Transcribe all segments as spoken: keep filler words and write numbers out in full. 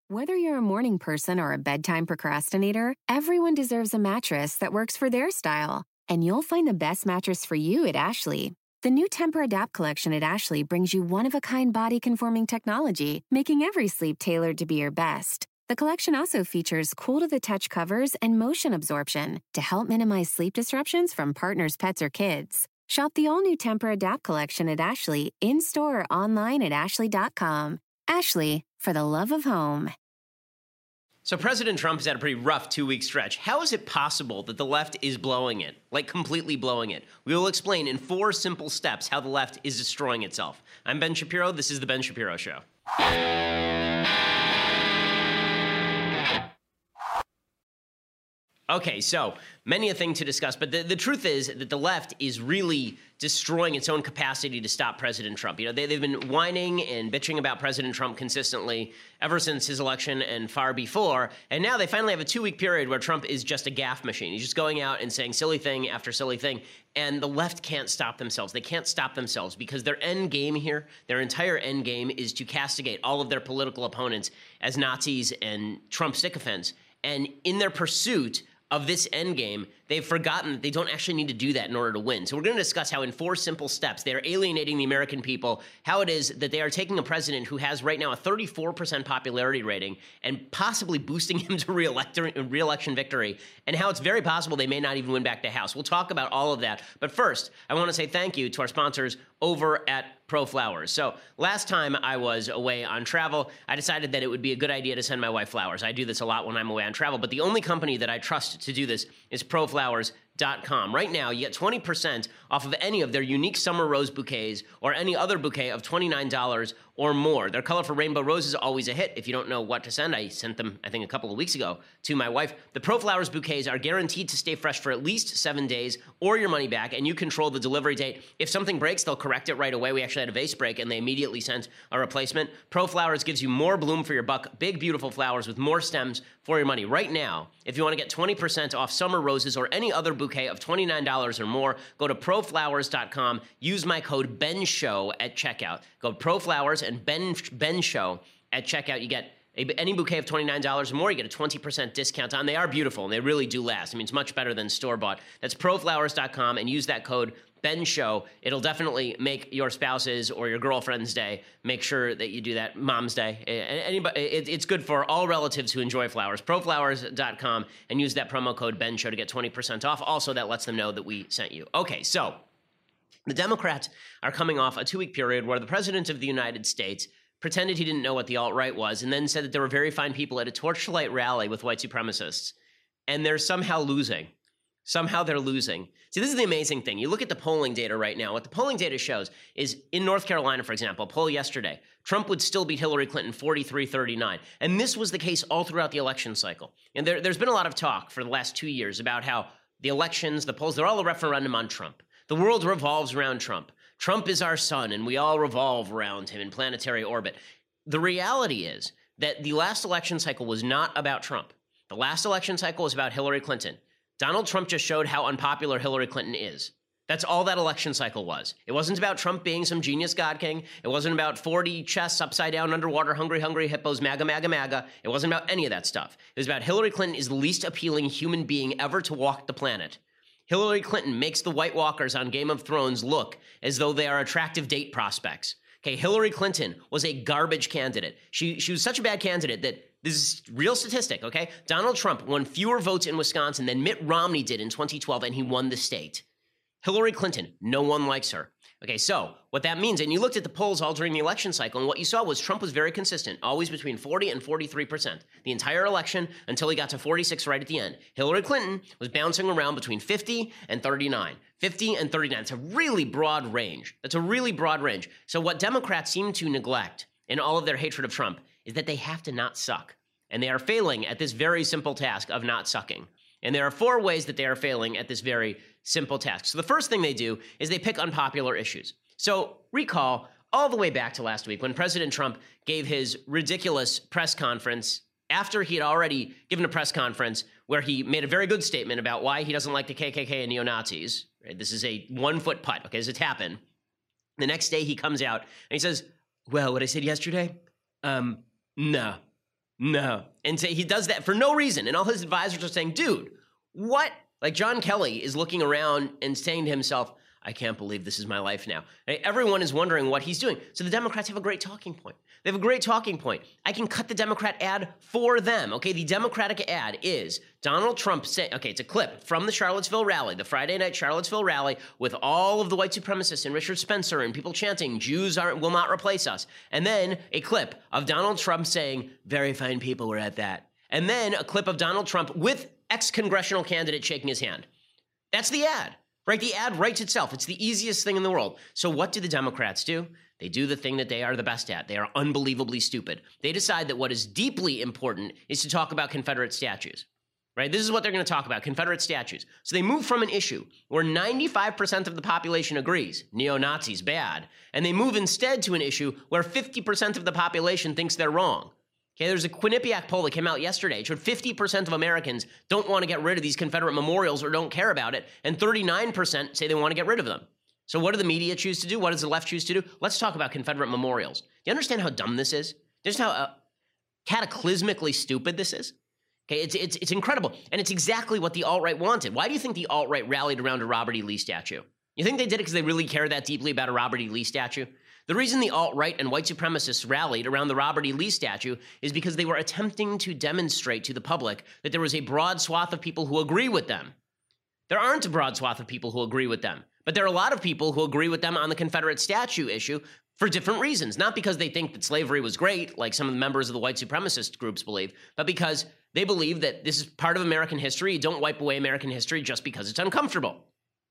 Whether you're a morning person or a bedtime procrastinator, everyone deserves a mattress that works for their style. And you'll find the best mattress for you at Ashley. The new Temper-Adapt collection at Ashley brings you one-of-a-kind body-conforming technology, making every sleep tailored to be your best. The collection also features cool-to-the-touch covers and motion absorption to help minimize sleep disruptions from partners, pets, or kids. Shop the all-new Temper-Adapt collection at Ashley, in-store or online at ashley dot com. Ashley, for the love of home. So President Trump has had a pretty rough two-week stretch. How is it possible that the left is blowing it, like completely blowing it? We will explain in four simple steps how the left is destroying itself. I'm Ben Shapiro. This is The Ben Shapiro Show. Okay, so many a thing to discuss, but the, the truth is that the left is really destroying its own capacity to stop President Trump. You know, they, they've been whining and bitching about President Trump consistently ever since his election and far before, and now they finally have a two-week period where Trump is just a gaffe machine. He's just going out and saying silly thing after silly thing, and the left can't stop themselves. They can't stop themselves because their end game here, their entire end game is to castigate all of their political opponents as Nazis and Trump sycophants, and in their pursuit of this endgame, they've forgotten that they don't actually need to do that in order to win. So we're going to discuss how in four simple steps they are alienating the American people, how it is that they are taking a president who has right now a thirty-four percent popularity rating and possibly boosting him to re-elect- re-election victory, and how it's very possible they may not even win back the House. We'll talk about all of that. But first, I want to say thank you to our sponsors over at ProFlowers. So last time I was away on travel, I decided that it would be a good idea to send my wife flowers. I do this a lot when I'm away on travel, but the only company that I trust to do this is ProFlowers dot com. Right now, you get twenty percent off of any of their unique summer rose bouquets or any other bouquet of twenty-nine dollars or more. Their colorful rainbow rose is always a hit. If you don't know what to send, I sent them, I think, a couple of weeks ago to my wife. The ProFlowers bouquets are guaranteed to stay fresh for at least seven days or your money back, and you control the delivery date. If something breaks, they'll correct it right away. We actually had a vase break, and they immediately sent a replacement. ProFlowers gives you more bloom for your buck, big, beautiful flowers with more stems for your money. Right now, if you want to get twenty percent off summer roses or any other bouquet of twenty-nine dollars or more, go to ProFlowers dot com. Use my code BENSHOW at checkout. Go to ProFlowers and Ben, Ben Show at checkout. You get a, any bouquet of twenty-nine dollars or more, you get a twenty percent discount on. They are beautiful, and they really do last. I mean, it's much better than store-bought. That's ProFlowers dot com, and use that code Ben Show. It'll definitely make your spouse's or your girlfriend's day. Make sure that you do that. Mom's Day. Anybody, it, it's good for all relatives who enjoy flowers. ProFlowers dot com, and use that promo code Ben Show to get twenty percent off. Also, that lets them know that we sent you. Okay, so the Democrats are coming off a two-week period where the President of the United States pretended he didn't know what the alt-right was and then said that there were very fine people at a torchlight rally with white supremacists, and they're somehow losing. Somehow they're losing. See, this is the amazing thing. You look at the polling data right now. What the polling data shows is in North Carolina, for example, a poll yesterday, Trump would still beat Hillary Clinton forty-three thirty-nine. And this was the case all throughout the election cycle. And there, there's been a lot of talk for the last two years about how the elections, the polls, they're all a referendum on Trump. The world revolves around Trump. Trump is our sun, and we all revolve around him in planetary orbit. The reality is that the last election cycle was not about Trump. The last election cycle was about Hillary Clinton. Donald Trump just showed how unpopular Hillary Clinton is. That's all that election cycle was. It wasn't about Trump being some genius god king. It wasn't about forty chests upside down underwater, hungry, hungry hippos, MAGA, MAGA, MAGA. It wasn't about any of that stuff. It was about Hillary Clinton is the least appealing human being ever to walk the planet. Hillary Clinton makes the White Walkers on Game of Thrones look as though they are attractive date prospects. Okay, Hillary Clinton was a garbage candidate. She, she was such a bad candidate that this is real statistic, okay? Donald Trump won fewer votes in Wisconsin than Mitt Romney did in twenty twelve, and he won the state. Hillary Clinton, no one likes her. Okay, so what that means, and you looked at the polls all during the election cycle, and what you saw was Trump was very consistent, always between forty and forty-three percent. The entire election until he got to forty-six right at the end. Hillary Clinton was bouncing around between fifty and thirty-nine. fifty and thirty-nine. It's a really broad range. That's a really broad range. So what Democrats seem to neglect in all of their hatred of Trump is that they have to not suck. And they are failing at this very simple task of not sucking. And there are four ways that they are failing at this very simple task. So the first thing they do is they pick unpopular issues. So recall all the way back to last week when President Trump gave his ridiculous press conference after he had already given a press conference where he made a very good statement about why he doesn't like the K K K and neo-Nazis. Right? This is a one-foot putt, okay, as it's happened. The next day he comes out and he says, well, what I said yesterday? Um, no. No. And so he does that for no reason. And all his advisors are saying, dude, what? Like John Kelly is looking around and saying to himself, I can't believe this is my life now. Right? Everyone is wondering what he's doing. So the Democrats have a great talking point. They have a great talking point. I can cut the Democrat ad for them. Okay, the Democratic ad is Donald Trump saying, okay, it's a clip from the Charlottesville rally, the Friday night Charlottesville rally with all of the white supremacists and Richard Spencer and people chanting, Jews aren't, will not replace us. And then a clip of Donald Trump saying, very fine people were at that. And then a clip of Donald Trump with ex-congressional candidate shaking his hand. That's the ad. Right? The ad writes itself. It's the easiest thing in the world. So what do the Democrats do? They do the thing that they are the best at. They are unbelievably stupid. They decide that what is deeply important is to talk about Confederate statues. Right? This is what they're going to talk about, Confederate statues. So they move from an issue where ninety-five percent of the population agrees, neo-Nazis bad, and they move instead to an issue where fifty percent of the population thinks they're wrong. Okay, there's a Quinnipiac poll that came out yesterday. It showed fifty percent of Americans don't want to get rid of these Confederate memorials or don't care about it, and thirty-nine percent say they want to get rid of them. So what do the media choose to do? What does the left choose to do? Let's talk about Confederate memorials. Do you understand how dumb this is? Just how uh, cataclysmically stupid this is? Okay, it's, it's, it's incredible, and it's exactly what the alt-right wanted. Why do you think the alt-right rallied around a Robert E. Lee statue? You think they did it because they really care that deeply about a Robert E. Lee statue? The reason the alt-right and white supremacists rallied around the Robert E. Lee statue is because they were attempting to demonstrate to the public that there was a broad swath of people who agree with them. There aren't a broad swath of people who agree with them, but there are a lot of people who agree with them on the Confederate statue issue for different reasons. Not because they think that slavery was great, like some of the members of the white supremacist groups believe, but because they believe that this is part of American history. You don't wipe away American history just because it's uncomfortable.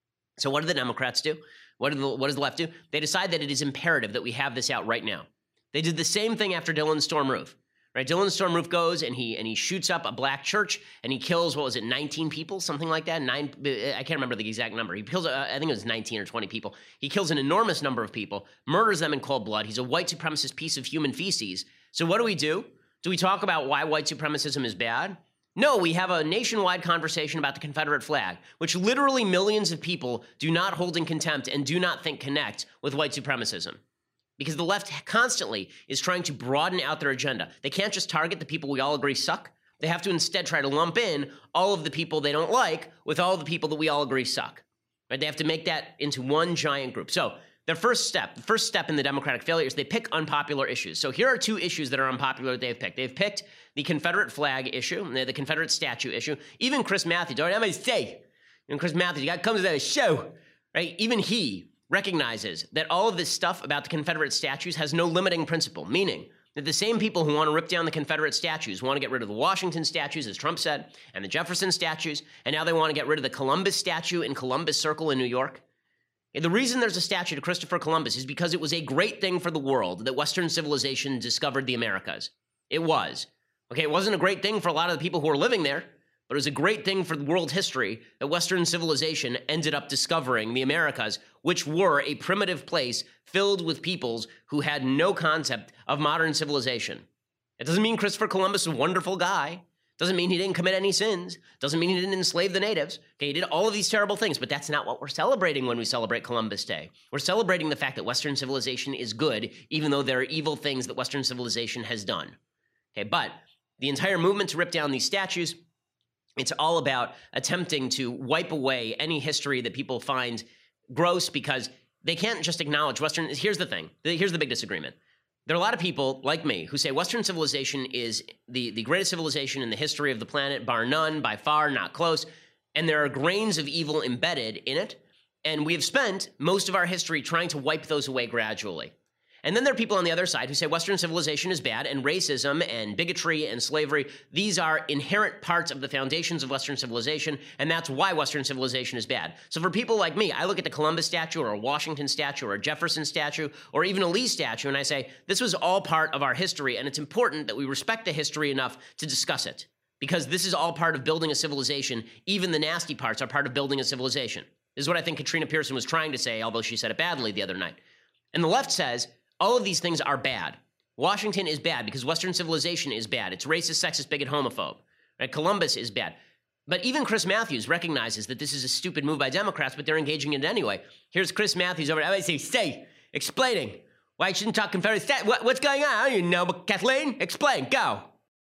So what do the Democrats do? What, do the, what does the left do? They decide that it is imperative that we have this out right now. They did the same thing after Dylan Storm Roof. Right? Dylan Storm Roof goes and he and he shoots up a black church and he kills, what was it, nineteen people, something like that? Nine, I can't remember the exact number. He kills, uh, I think it was nineteen or twenty people. He kills an enormous number of people, murders them in cold blood. He's a white supremacist piece of human feces. So what do we do? Do we talk about why white supremacism is bad? No, we have a nationwide conversation about the Confederate flag, which literally millions of people do not hold in contempt and do not think connect with white supremacism. Because the left constantly is trying to broaden out their agenda. They can't just target the people we all agree suck. They have to instead try to lump in all of the people they don't like with all of the people that we all agree suck. Right? They have to make that into one giant group. So their first step, the first step in the Democratic failure is they pick unpopular issues. So here are two issues that are unpopular that they've picked. They've picked the Confederate flag issue, the Confederate statue issue. Even Chris Matthews, don't ever say, and Chris Matthews, the guy comes to the show, right? Even he recognizes that all of this stuff about the Confederate statues has no limiting principle, meaning that the same people who want to rip down the Confederate statues want to get rid of the Washington statues, as Trump said, and the Jefferson statues, and now they want to get rid of the Columbus statue in Columbus Circle in New York. And the reason there's a statue to Christopher Columbus is because it was a great thing for the world that Western civilization discovered the Americas. It was. Okay, it wasn't a great thing for a lot of the people who were living there, but it was a great thing for world history that Western civilization ended up discovering the Americas, which were a primitive place filled with peoples who had no concept of modern civilization. It doesn't mean Christopher Columbus is a wonderful guy. Doesn't mean he didn't commit any sins. Doesn't mean he didn't enslave the natives. Okay, he did all of these terrible things, but that's not what we're celebrating when we celebrate Columbus Day. We're celebrating the fact that Western civilization is good, even though there are evil things that Western civilization has done. Okay, but the entire movement to rip down these statues, it's all about attempting to wipe away any history that people find gross because they can't just acknowledge Western. Here's the thing. Here's the big disagreement. There are a lot of people like me who say Western civilization is the, the greatest civilization in the history of the planet, bar none, by far, not close. And there are grains of evil embedded in it. And we have spent most of our history trying to wipe those away gradually. And then there are people on the other side who say Western civilization is bad, and racism and bigotry and slavery, these are inherent parts of the foundations of Western civilization, and that's why Western civilization is bad. So for people like me, I look at the Columbus statue or a Washington statue or a Jefferson statue or even a Lee statue, and I say, this was all part of our history, and it's important that we respect the history enough to discuss it, because this is all part of building a civilization. Even the nasty parts are part of building a civilization. This is what I think Katrina Pearson was trying to say, although she said it badly the other night. And the left says, all of these things are bad. Washington is bad because Western civilization is bad. It's racist, sexist, bigot, homophobe. Right? Columbus is bad. But even Chris Matthews recognizes that this is a stupid move by Democrats, but they're engaging in it anyway. Here's Chris Matthews over there. I say, say, explaining why I shouldn't talk Confederate stat. What, what's going on? I don't even know, but Kathleen, explain, go.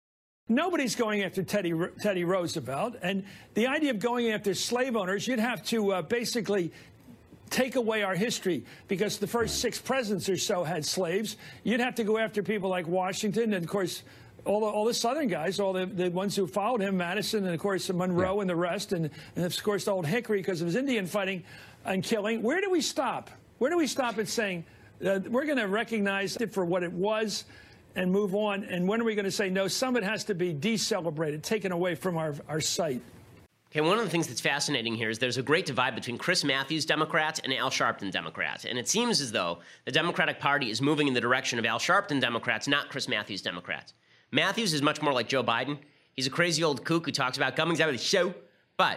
Nobody's going after Teddy, Teddy Roosevelt. And the idea of going after slave owners, you'd have to uh, basically take away our history, because the first six presidents or so had slaves. You'd have to go after people like Washington and, of course, all the, all the Southern guys, all the, the ones who followed him, Madison and, of course, Monroe yeah. and the rest, and, and, of course, old Hickory because of his Indian fighting and killing. Where do we stop? Where do we stop at saying uh, we're going to recognize it for what it was and move on? And when are we going to say, no, some of it has to be decelebrated, taken away from our, our site? Okay, one of the things that's fascinating here is there's a great divide between Chris Matthews Democrats and Al Sharpton Democrats. And it seems as though the Democratic Party is moving in the direction of Al Sharpton Democrats, not Chris Matthews Democrats. Matthews is much more like Joe Biden. He's a crazy old kook who talks about coming out of the show, but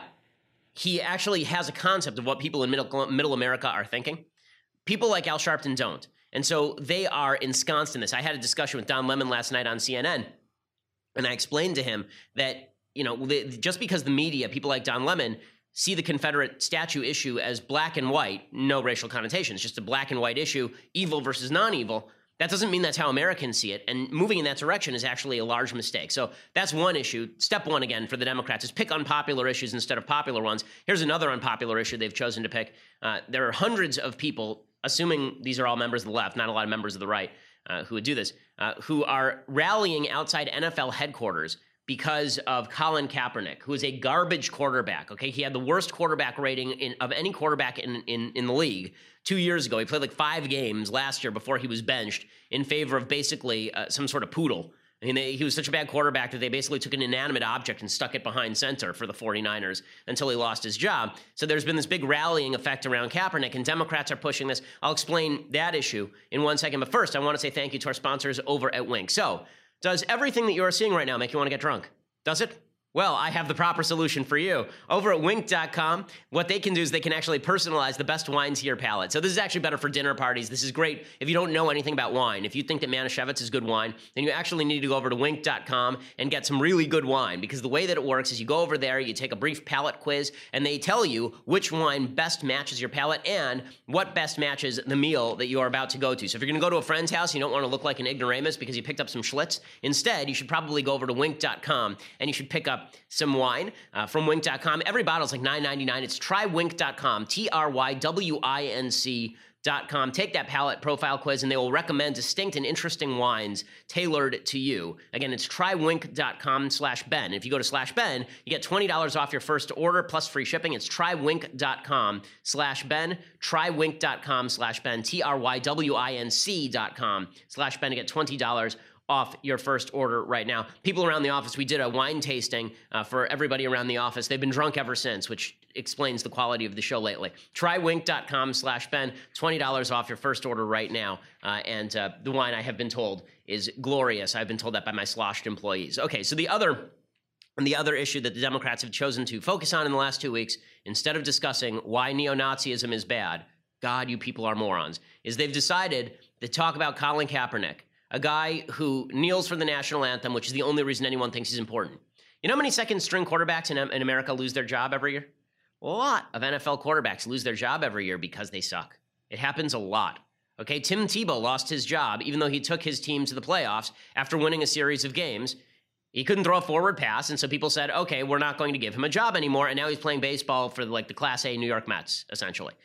he actually has a concept of what people in middle, middle America are thinking. People like Al Sharpton don't. And so they are ensconced in this. I had a discussion with Don Lemon last night on C N N, and I explained to him that you know, the, just because the media, people like Don Lemon, see the Confederate statue issue as black and white, no racial connotations, just a black and white issue, evil versus non-evil, that doesn't mean that's how Americans see it. And moving in that direction is actually a large mistake. So that's one issue. Step one, again, for the Democrats is pick unpopular issues instead of popular ones. Here's another unpopular issue they've chosen to pick. Uh, there are hundreds of people, assuming these are all members of the left, not a lot of members of the right, uh, who would do this, uh, who are rallying outside N F L headquarters because of Colin Kaepernick, who is a garbage quarterback, okay? He had the worst quarterback rating in, of any quarterback in, in, in the league two years ago. He played like five games last year before he was benched in favor of basically uh, some sort of poodle. I mean, they, he was such a bad quarterback that they basically took an inanimate object and stuck it behind center for the 49ers until he lost his job. So there's been this big rallying effect around Kaepernick, and Democrats are pushing this. I'll explain that issue in one second. But first, I want to say thank you to our sponsors over at Wink. So, does everything that you are seeing right now make you want to get drunk? Does it? Well, I have the proper solution for you. Over at Wink dot com, what they can do is they can actually personalize the best wine to your palate. So this is actually better for dinner parties. This is great if you don't know anything about wine. If you think that Manischewitz is good wine, then you actually need to go over to Wink dot com and get some really good wine, because the way that it works is you go over there, you take a brief palate quiz, and they tell you which wine best matches your palate and what best matches the meal that you are about to go to. So if you're going to go to a friend's house, you don't want to look like an ignoramus because you picked up some Schlitz. Instead, you should probably go over to Wink dot com and you should pick up some wine uh, from Wink dot com. Every bottle is like nine ninety-nine. It's try wink dot com, T R Y W I N C dot com. Take that palate profile quiz, and they will recommend distinct and interesting wines tailored to you. Again, it's try wink dot com slash Ben. If you go to slash Ben, you get twenty dollars off your first order plus free shipping. It's try wink dot com slash Ben, try wink dot com slash Ben, T R Y W I N C dot com slash Ben to get twenty dollars off your first order right now. People around the office, we did a wine tasting uh, for everybody around the office. They've been drunk ever since, which explains the quality of the show lately. try wink dot com slash Ben, twenty dollars off your first order right now. Uh, and uh, the wine, I have been told, is glorious. I've been told that by my sloshed employees. Okay, so the other... And the other issue that the Democrats have chosen to focus on in the last two weeks, instead of discussing why neo-Nazism is bad, God, you people are morons, is they've decided to talk about Colin Kaepernick, a guy who kneels for the national anthem, which is the only reason anyone thinks he's important. You know how many second-string quarterbacks in, in America lose their job every year? A lot of N F L quarterbacks lose their job every year because they suck. It happens a lot. Okay, Tim Tebow lost his job even though he took his team to the playoffs after winning a series of games. He couldn't throw a forward pass, and so people said, okay, we're not going to give him a job anymore, and now he's playing baseball for like the Class A New York Mets, essentially.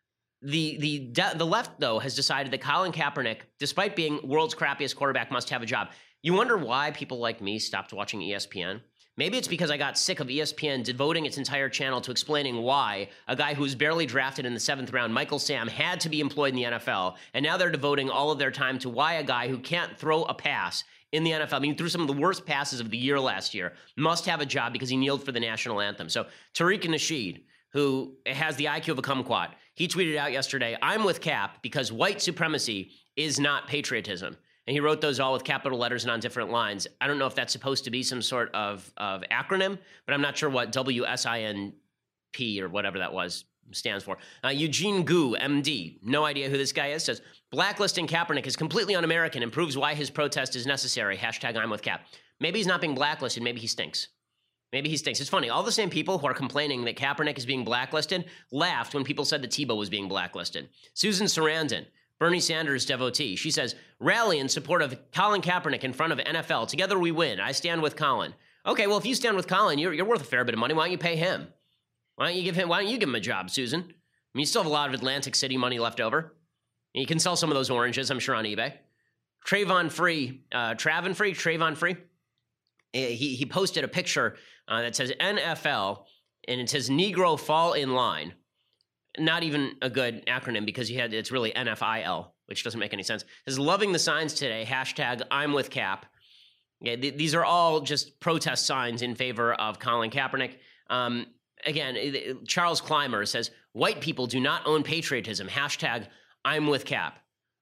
The the the left, though, has decided that Colin Kaepernick, despite being world's crappiest quarterback, must have a job. You wonder why people like me stopped watching E S P N? Maybe it's because I got sick of E S P N devoting its entire channel to explaining why a guy who was barely drafted in the seventh round, Michael Sam, had to be employed in the N F L, and now they're devoting all of their time to why a guy who can't throw a pass in the N F L, I mean, threw some of the worst passes of the year last year, must have a job because he kneeled for the national anthem. So Tariq Nasheed, who has the I Q of a kumquat, he tweeted out yesterday, I'm with Cap because white supremacy is not patriotism. And he wrote those all with capital letters and on different lines. I don't know if that's supposed to be some sort of, of acronym, but I'm not sure what W S I N P or whatever that was stands for. Uh, Eugene Gu, M D, no idea who this guy is, says, blacklisting Kaepernick is completely un-American and proves why his protest is necessary. Hashtag I'm with Cap. Maybe he's not being blacklisted. Maybe he stinks. Maybe he stinks. It's funny. All the same people who are complaining that Kaepernick is being blacklisted laughed when people said that Tebow was being blacklisted. Susan Sarandon, Bernie Sanders devotee. She says, rally in support of Colin Kaepernick in front of N F L. Together we win. I stand with Colin. Okay, well, if you stand with Colin, you're, you're worth a fair bit of money. Why don't you pay him? Why don't you give him, why don't you give him a job, Susan? I mean, you still have a lot of Atlantic City money left over. You can sell some of those oranges, I'm sure, on eBay. Trayvon Free, uh, Travon Free, Trayvon Free, he, he posted a picture uh, that says N F L, and it says Negro fall in line. Not even a good acronym because he had, it's really N F I L, which doesn't make any sense. It says loving the signs today, hashtag I'm with Cap. Okay, th- these are all just protest signs in favor of Colin Kaepernick. Um, again, Charles Clymer says, white people do not own patriotism, hashtag I'm with Cap.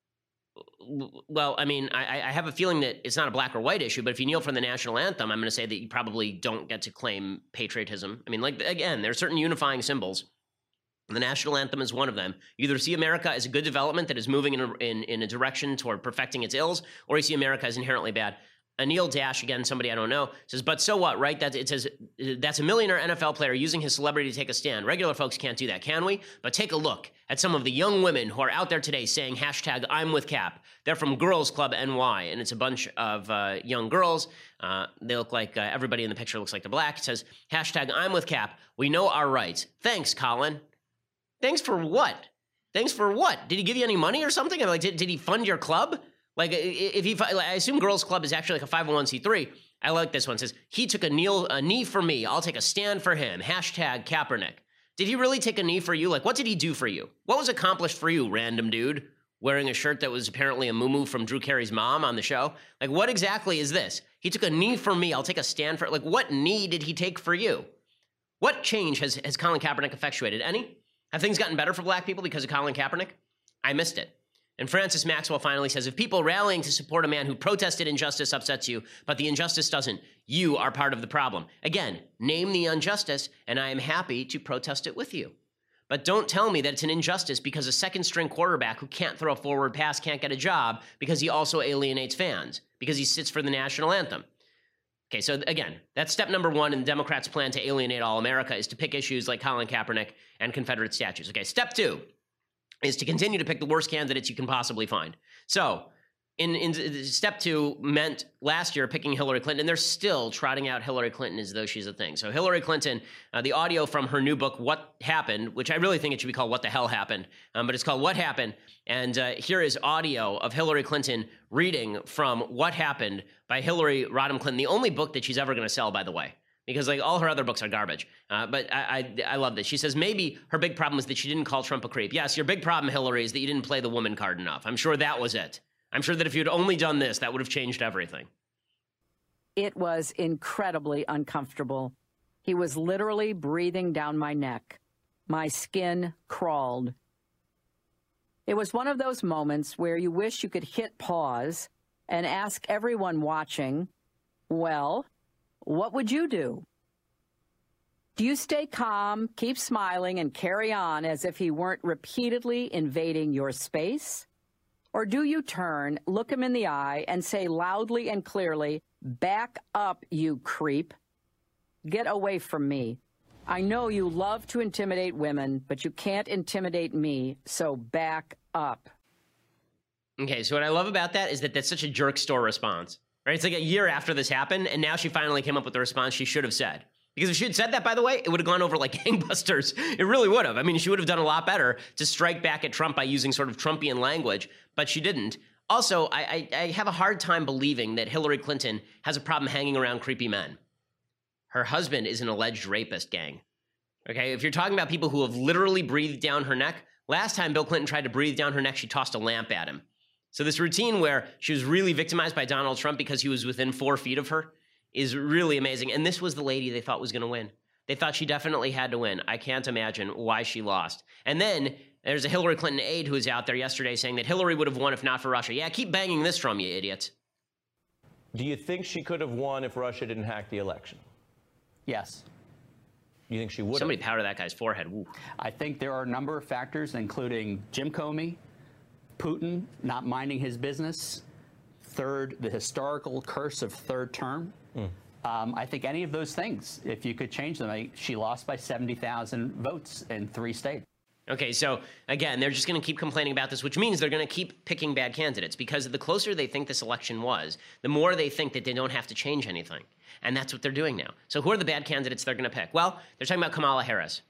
Well, I mean, I, I have a feeling that it's not a black or white issue, but if you kneel for the national anthem, I'm going to say that you probably don't get to claim patriotism. I mean, like, again, there are certain unifying symbols. The national anthem is one of them. You either see America as a good development that is moving in a, in, in a direction toward perfecting its ills, or you see America as inherently bad. Anil Dash, again, somebody I don't know, says, but so what, right? That, it says, that's a millionaire N F L player using his celebrity to take a stand. Regular folks can't do that, can we? But take a look at some of the young women who are out there today saying, hashtag I'm with Cap. They're from Girls Club N Y, and it's a bunch of uh, young girls. Uh, they look like, uh, everybody in the picture looks like they're black. It says, hashtag I'm with Cap. We know our rights. Thanks, Colin. Thanks for what? Thanks for what? Did he give you any money or something? Like, did, did he fund your club? Like, if he, I assume Girls Club is actually like a five oh one c three. I like this one. It says, he took a, kneel, a knee for me. I'll take a stand for him. Hashtag Kaepernick. Did he really take a knee for you? Like, what did he do for you? What was accomplished for you, random dude, wearing a shirt that was apparently a muumuu from Drew Carey's mom on the show? Like, what exactly is this? He took a knee for me. I'll take a stand for, like, what knee did he take for you? What change has, has Colin Kaepernick effectuated? Any? Have things gotten better for black people because of Colin Kaepernick? I missed it. And Francis Maxwell finally says, if people rallying to support a man who protested injustice upsets you, but the injustice doesn't, you are part of the problem. Again, name the injustice, and I am happy to protest it with you. But don't tell me that it's an injustice because a second-string quarterback who can't throw a forward pass can't get a job because he also alienates fans, because he sits for the national anthem. Okay, so again, that's step number one in the Democrats' plan to alienate all America, is to pick issues like Colin Kaepernick and Confederate statues. Okay, step two is to continue to pick the worst candidates you can possibly find. So in, in step two meant last year picking Hillary Clinton, and they're still trotting out Hillary Clinton as though she's a thing. So Hillary Clinton, uh, the audio from her new book, What Happened, which I really think it should be called What the Hell Happened, um, but it's called What Happened. And uh, here is audio of Hillary Clinton reading from What Happened by Hillary Rodham Clinton, the only book that she's ever going to sell, by the way, because like all her other books are garbage. Uh, but I, I I love this. She says maybe her big problem was that she didn't call Trump a creep. Yes, your big problem, Hillary, is that you didn't play the woman card enough. I'm sure that was it. I'm sure that if you'd only done this, that would have changed everything. It was incredibly uncomfortable. He was literally breathing down my neck. My skin crawled. It was one of those moments where you wish you could hit pause and ask everyone watching, well, what would you do? Do you stay calm, keep smiling, and carry on as if he weren't repeatedly invading your space? Or do you turn, look him in the eye, and say loudly and clearly, back up, you creep. Get away from me. I know you love to intimidate women, but you can't intimidate me, so back up. Okay, so what I love about that is that that's such a jerk store response. Right? It's like a year after this happened, and now she finally came up with the response she should have said. Because if she had said that, by the way, it would have gone over like gangbusters. It really would have. I mean, she would have done a lot better to strike back at Trump by using sort of Trumpian language, but she didn't. Also, I, I, I have a hard time believing that Hillary Clinton has a problem hanging around creepy men. Her husband is an alleged rapist, gang. Okay, if you're talking about people who have literally breathed down her neck, last time Bill Clinton tried to breathe down her neck, she tossed a lamp at him. So this routine where she was really victimized by Donald Trump because he was within four feet of her is really amazing. And this was the lady they thought was going to win. They thought she definitely had to win. I can't imagine why she lost. And then there's a Hillary Clinton aide who was out there yesterday saying that Hillary would have won if not for Russia. Yeah, keep banging this drum, you idiots. Do you think she could have won if Russia didn't hack the election? Yes. You think she would? Somebody powder that guy's forehead. Woo. I think there are a number of factors, including Jim Comey, Putin not minding his business, third, the historical curse of third term. Mm. Um, I think any of those things, if you could change them, I, she lost by seventy thousand votes in three states. Okay, so again, they're just going to keep complaining about this, which means they're going to keep picking bad candidates, because the closer they think this election was, the more they think that they don't have to change anything. And that's what they're doing now. So who are the bad candidates they're going to pick? Well, they're talking about Kamala Harris.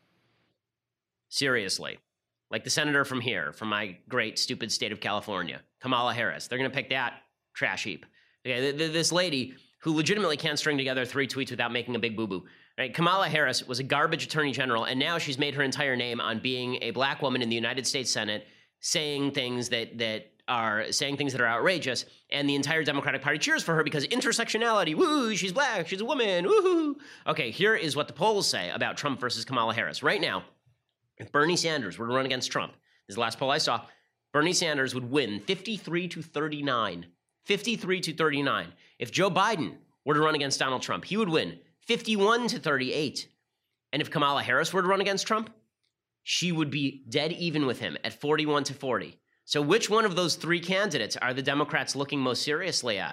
Seriously. Like the senator from here, from my great, stupid state of California, Kamala Harris. They're going to pick that trash heap. Okay, th- th- this lady who legitimately can't string together three tweets without making a big boo-boo. Right? Kamala Harris was a garbage attorney general, and now she's made her entire name on being a black woman in the United States Senate, saying things that that are saying things that are outrageous, and the entire Democratic Party cheers for her because intersectionality, woo, she's black, she's a woman, woohoo. Okay, here is what the polls say about Trump versus Kamala Harris. Right now, if Bernie Sanders were to run against Trump, this is the last poll I saw, Bernie Sanders would win fifty-three to thirty-nine. fifty-three to thirty-nine. If Joe Biden were to run against Donald Trump, he would win fifty-one to thirty-eight. And if Kamala Harris were to run against Trump, she would be dead even with him at forty-one to forty. So which one of those three candidates are the Democrats looking most seriously at?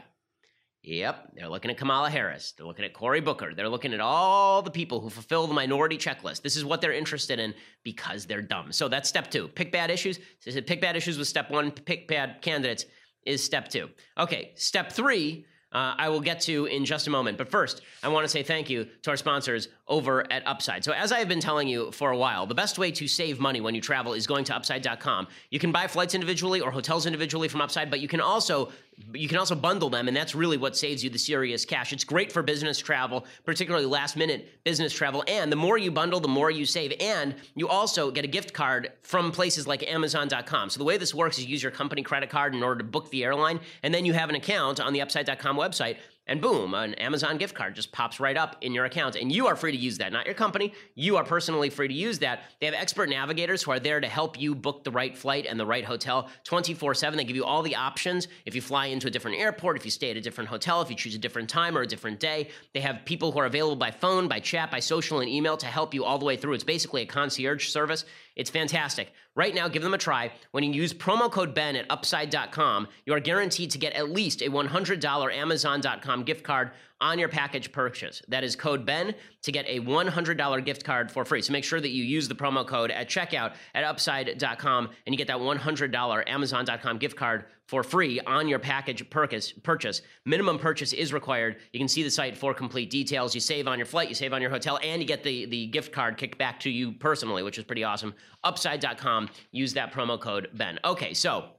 Yep, they're looking at Kamala Harris. They're looking at Cory Booker. They're looking at all the people who fulfill the minority checklist. This is what they're interested in because they're dumb. So that's step two. Pick bad issues. So pick bad issues was step one. Pick bad candidates is step two. Okay, step three, uh, I will get to in just a moment. But first, I want to say thank you to our sponsors over at Upside. So as I have been telling you for a while, the best way to save money when you travel is going to upside dot com. You can buy flights individually or hotels individually from Upside, but you can also you can also bundle them, and that's really what saves you the serious cash. It's great for business travel, particularly last-minute business travel, and the more you bundle, the more you save, and you also get a gift card from places like amazon dot com. So the way this works is you use your company credit card in order to book the airline, and then you have an account on the upside dot com website, and boom, an Amazon gift card just pops right up in your account, and you are free to use that. Not your company. You are personally free to use that. They have expert navigators who are there to help you book the right flight and the right hotel twenty-four seven. They give you all the options. If you fly into a different airport, if you stay at a different hotel, if you choose a different time or a different day, they have people who are available by phone, by chat, by social, and email to help you all the way through. It's basically a concierge service. It's fantastic. Right now, give them a try. When you use promo code Ben at upside dot com, you are guaranteed to get at least a one hundred dollars amazon dot com gift card on your package purchase. That is code Ben to get a one hundred dollars gift card for free. So make sure that you use the promo code at checkout at upside dot com, and you get that one hundred dollars amazon dot com gift card for free on your package purchase. Minimum purchase is required. You can see the site for complete details. You save on your flight, you save on your hotel, and you get the, the gift card kicked back to you personally, which is pretty awesome. upside dot com. Use that promo code Ben. Okay, so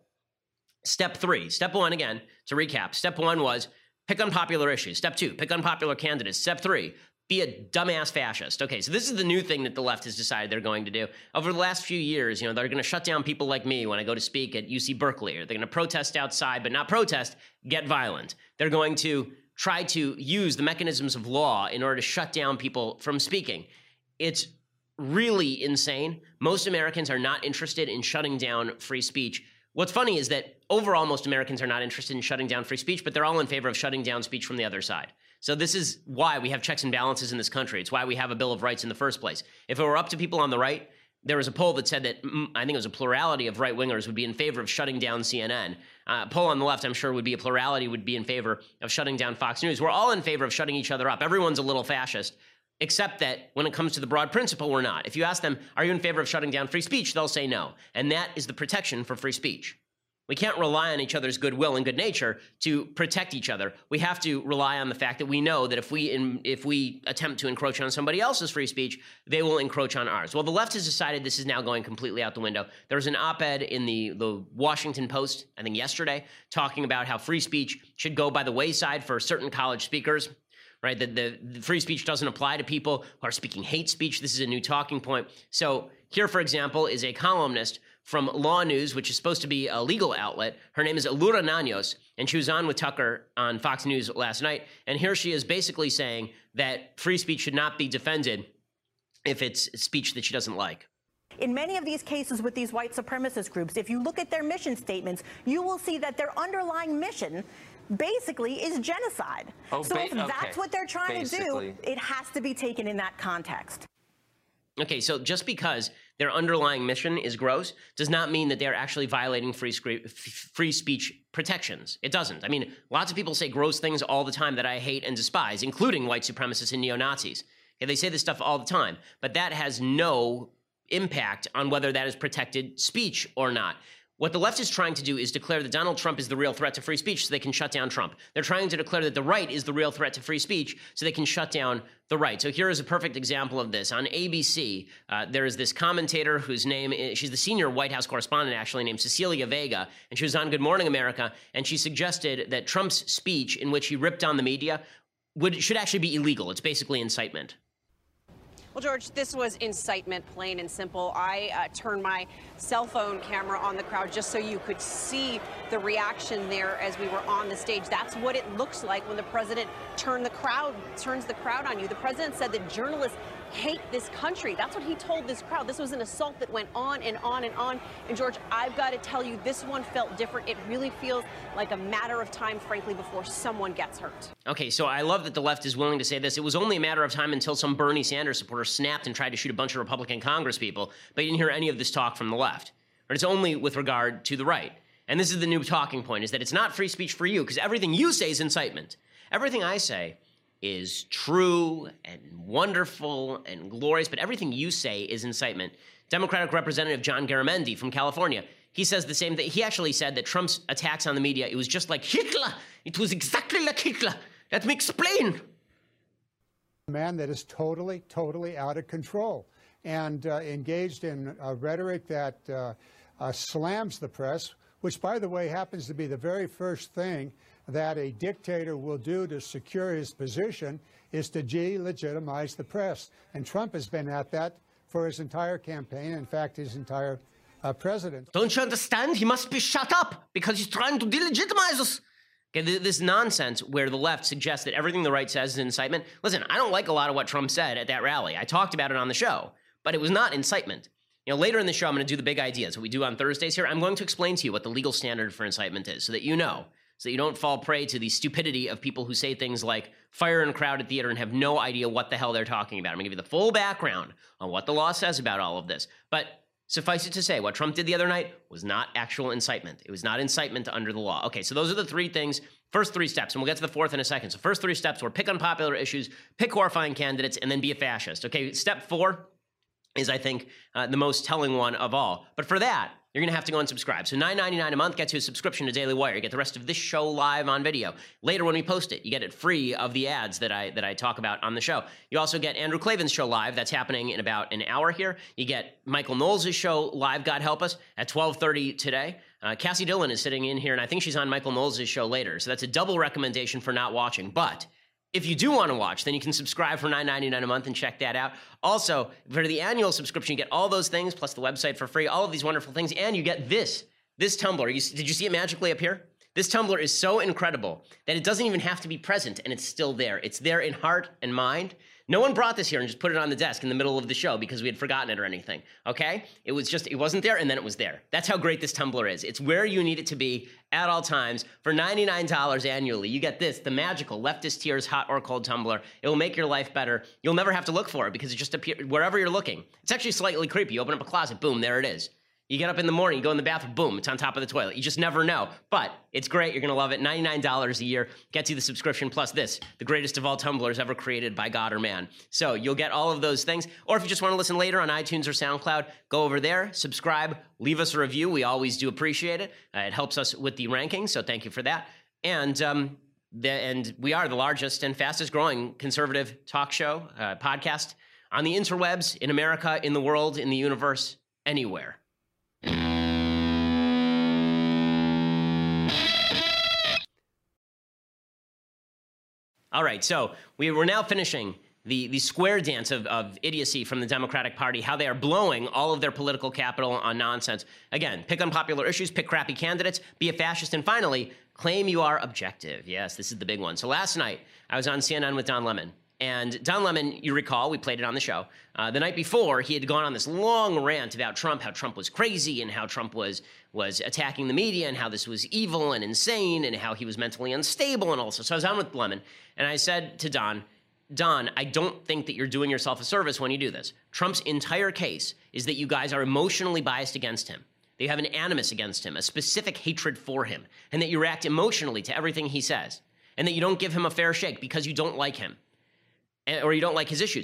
step three. Step one, again, to recap. Step one was pick unpopular issues. Step two, pick unpopular candidates. Step three, be a dumbass fascist. Okay, so this is the new thing that the left has decided they're going to do. Over the last few years, you know, they're going to shut down people like me when I go to speak at U C Berkeley, or they're going to protest outside, but not protest, get violent. They're going to try to use the mechanisms of law in order to shut down people from speaking. It's really insane. Most Americans are not interested in shutting down free speech. What's funny is that overall, most Americans are not interested in shutting down free speech, but they're all in favor of shutting down speech from the other side. So this is why we have checks and balances in this country. It's why we have a Bill of Rights in the first place. If it were up to people on the right, there was a poll that said that, I think it was a plurality of right-wingers would be in favor of shutting down C N N. Uh, a poll on the left, I'm sure, would be a plurality would be in favor of shutting down Fox News. We're all in favor of shutting each other up. Everyone's a little fascist, except that when it comes to the broad principle, we're not. If you ask them, are you in favor of shutting down free speech? They'll say no. And that is the protection for free speech. We can't rely on each other's goodwill and good nature to protect each other. We have to rely on the fact that we know that if we in, if we attempt to encroach on somebody else's free speech, they will encroach on ours. Well, the left has decided this is now going completely out the window. There was an op-ed in the, the Washington Post, I think yesterday, talking about how free speech should go by the wayside for certain college speakers. Right, that the, the free speech doesn't apply to people who are speaking hate speech. This is a new talking point. So here, for example, is a columnist from Law News, which is supposed to be a legal outlet. Her name is Elura Naños, and she was on with Tucker on Fox News last night. And here she is basically saying that free speech should not be defended if it's speech that she doesn't like. In many of these cases with these white supremacist groups, if you look at their mission statements, you will see that their underlying mission basically is genocide. Oh, so ba- if that's okay. what they're trying Basically. to do, it has to be taken in that context. Okay, so just because their underlying mission is gross does not mean that they're actually violating free, scre- f- free speech protections. It doesn't. I mean, lots of people say gross things all the time that I hate and despise, including white supremacists and neo-Nazis. Okay, they say this stuff all the time, but that has no impact on whether that is protected speech or not. What the left is trying to do is declare that Donald Trump is the real threat to free speech so they can shut down Trump. They're trying to declare that the right is the real threat to free speech so they can shut down the right. So here is a perfect example of this. On A B C, uh, there is this commentator whose name is, she's the senior White House correspondent, actually, named Cecilia Vega, and she was on Good Morning America, and she suggested that Trump's speech in which he ripped on the media would should actually be illegal. It's basically incitement. Well, George, this was incitement, plain and simple. I uh, turned my cell phone camera on the crowd just so you could see the reaction there as we were on the stage. That's what it looks like when the president turned the crowd, turns the crowd on you. The president said that journalists hate this country. That's what he told this crowd. This was an assault that went on and on and on. And George, I've got to tell you, this one felt different. It really feels like a matter of time, frankly, before someone gets hurt. Okay, so I love that the left is willing to say this. It was only a matter of time until some Bernie Sanders supporter snapped and tried to shoot a bunch of Republican congresspeople, but you didn't hear any of this talk from the left. But it's only with regard to the right. And this is the new talking point, is that it's not free speech for you, because everything you say is incitement. Everything I say is true and wonderful and glorious, but everything you say is incitement. Democratic Representative John Garamendi from California, he says the same thing. He actually said that Trump's attacks on the media, it was just like Hitler. It was exactly like Hitler. Let me explain. A man that is totally, totally out of control and uh, engaged in a rhetoric that uh, uh, slams the press, which, by the way, happens to be the very first thing that a dictator will do to secure his position, is to delegitimize the press. And Trump has been at that for his entire campaign, in fact, his entire uh, presidency. Don't you understand? He must be shut up because he's trying to delegitimize us. Okay, this nonsense where the left suggests that everything the right says is incitement. Listen, I don't like a lot of what Trump said at that rally. I talked about it on the show, but it was not incitement. You know, later in the show, I'm going to do the big ideas, what we do on Thursdays here. I'm going to explain to you what the legal standard for incitement is so that you know, so that you don't fall prey to the stupidity of people who say things like fire in a crowded theater and have no idea what the hell they're talking about. I'm going to give you the full background on what the law says about all of this. But suffice it to say, what Trump did the other night was not actual incitement. It was not incitement under the law. Okay, so those are the three things, first three steps, and we'll get to the fourth in a second. So first three steps were pick unpopular issues, pick horrifying candidates, and then be a fascist. Okay, step four is, I think, uh, the most telling one of all. But for that, you're going to have to go and subscribe. So nine ninety-nine a month gets you a subscription to Daily Wire. You get the rest of this show live on video. Later when we post it, you get it free of the ads that I that I talk about on the show. You also get Andrew Klavan's show live. That's happening in about an hour here. You get Michael Knowles' show live, God help us, at twelve thirty today. Uh, Cassie Dillon is sitting in here, and I think she's on Michael Knowles' show later. So that's a double recommendation for not watching. But if you do want to watch, then you can subscribe for nine ninety-nine a month and check that out. Also, for the annual subscription, you get all those things, plus the website for free, all of these wonderful things, and you get this, this tumbler. You, did you see it magically appear? This tumbler is so incredible that it doesn't even have to be present, and it's still there. It's there in heart and mind. No one brought this here and just put it on the desk in the middle of the show because we had forgotten it or anything, okay? It was just, it wasn't there, and then it was there. That's how great this tumbler is. It's where you need it to be at all times. For ninety-nine dollars annually, you get this, the magical Leftist Tears hot or cold tumbler. It will make your life better. You'll never have to look for it because it just appears wherever you're looking. It's actually slightly creepy. You open up a closet, boom, there it is. You get up in the morning, you go in the bathroom, boom, it's on top of the toilet. You just never know. But it's great. You're going to love it. ninety-nine dollars a year gets you the subscription plus this, the greatest of all tumblers ever created by God or man. So you'll get all of those things. Or if you just want to listen later on iTunes or SoundCloud, go over there, subscribe, leave us a review. We always do appreciate it. Uh, it helps us with the rankings, so thank you for that. And um, the, and we are the largest and fastest growing conservative talk show, uh, podcast on the interwebs, in America, in the world, in the universe, anywhere. All right, so we, we're now finishing the, the square dance of, of idiocy from the Democratic Party, how they are blowing all of their political capital on nonsense. Again, pick unpopular issues, pick crappy candidates, be a fascist, and finally, claim you are objective. Yes, this is the big one. So last night, I was on C N N with Don Lemon. And Don Lemon, you recall, we played it on the show. Uh, the night before, he had gone on this long rant about Trump, how Trump was crazy and how Trump was was attacking the media and how this was evil and insane and how he was mentally unstable and all this. So I was on with Lemon, and I said to Don, Don, I don't think that you're doing yourself a service when you do this. Trump's entire case is that you guys are emotionally biased against him. That you have an animus against him, a specific hatred for him, and that you react emotionally to everything he says, and that you don't give him a fair shake because you don't like him. Or you don't like his issues.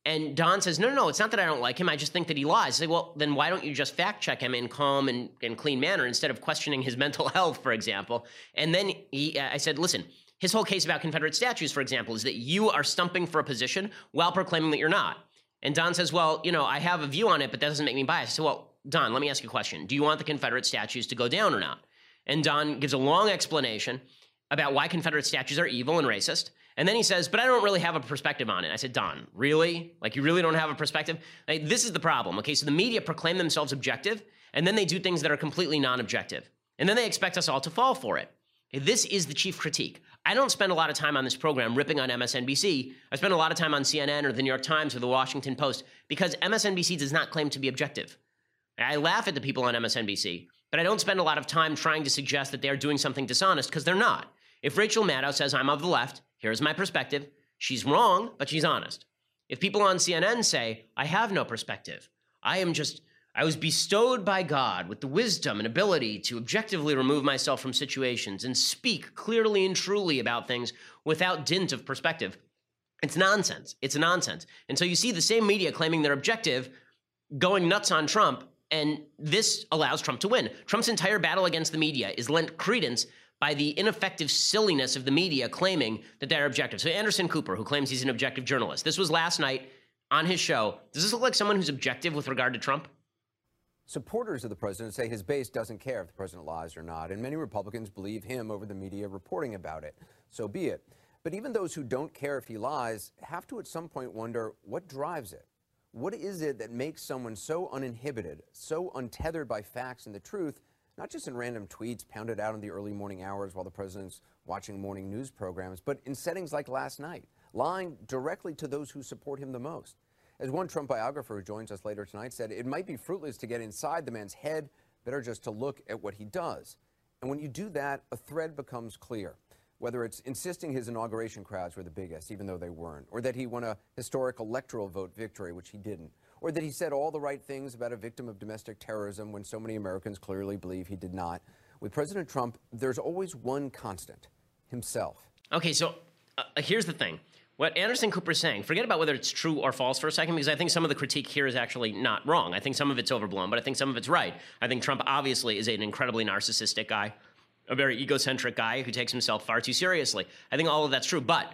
And Don says, no, no, no, it's not that I don't like him. I just think that he lies. I say, well, then why don't you just fact check him in calm and, and clean manner instead of questioning his mental health, for example? And then he, I said, listen, his whole case about Confederate statues, for example, is that you are stumping for a position while proclaiming that you're not. And Don says, well, you know, I have a view on it, but that doesn't make me biased. I said, well, Don, let me ask you a question. Do you want the Confederate statues to go down or not? And Don gives a long explanation about why Confederate statues are evil and racist. And then he says, but I don't really have a perspective on it. I said, Don, really? Like, you really don't have a perspective? Like, this is the problem, okay? So the media proclaim themselves objective, and then they do things that are completely non-objective. And then they expect us all to fall for it. Okay, this is the chief critique. I don't spend a lot of time on this program ripping on M S N B C. I spend a lot of time on C N N or the New York Times or the Washington Post because M S N B C does not claim to be objective. I laugh at the people on M S N B C, but I don't spend a lot of time trying to suggest that they're doing something dishonest because they're not. If Rachel Maddow says, I'm of the left, here's my perspective, she's wrong, but she's honest. If people on C N N say, I have no perspective, I am just, I was bestowed by God with the wisdom and ability to objectively remove myself from situations and speak clearly and truly about things without dint of perspective. It's nonsense. It's nonsense. And so you see the same media claiming they're objective going nuts on Trump, and this allows Trump to win. Trump's entire battle against the media is lent credence by the ineffective silliness of the media claiming that they're objective. So Anderson Cooper, who claims he's an objective journalist, this was last night on his show. Does this look like someone who's objective with regard to Trump? Supporters of the president say his base doesn't care if the president lies or not, and many Republicans believe him over the media reporting about it. So be it. But even those who don't care if he lies have to at some point wonder what drives it. What is it that makes someone so uninhibited, so untethered by facts and the truth, not just in random tweets pounded out in the early morning hours while the president's watching morning news programs, but in settings like last night, lying directly to those who support him the most? As one Trump biographer who joins us later tonight said, it might be fruitless to get inside the man's head, better just to look at what he does. And when you do that, a thread becomes clear. Whether it's insisting his inauguration crowds were the biggest, even though they weren't, or that he won a historic electoral vote victory, which he didn't, or that he said all the right things about a victim of domestic terrorism when so many Americans clearly believe he did not. With President Trump, there's always one constant, himself. Okay, so uh, here's the thing. What Anderson Cooper is saying, forget about whether it's true or false for a second, because I think some of the critique here is actually not wrong. I think some of it's overblown, but I think some of it's right. I think Trump obviously is an incredibly narcissistic guy, a very egocentric guy who takes himself far too seriously. I think all of that's true, but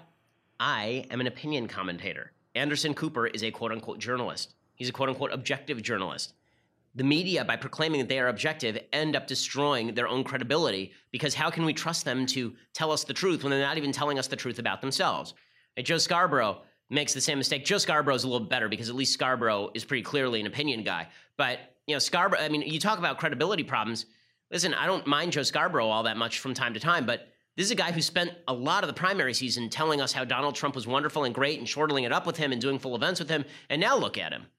I am an opinion commentator. Anderson Cooper is a quote-unquote journalist. He's a quote-unquote objective journalist. The media, by proclaiming that they are objective, end up destroying their own credibility, because how can we trust them to tell us the truth when they're not even telling us the truth about themselves? And Joe Scarborough makes the same mistake. Joe Scarborough's a little better because at least Scarborough is pretty clearly an opinion guy. But, you know, Scarborough, I mean, you talk about credibility problems. Listen, I don't mind Joe Scarborough all that much from time to time, but this is a guy who spent a lot of the primary season telling us how Donald Trump was wonderful and great and chortling it up with him and doing full events with him. And now look at him.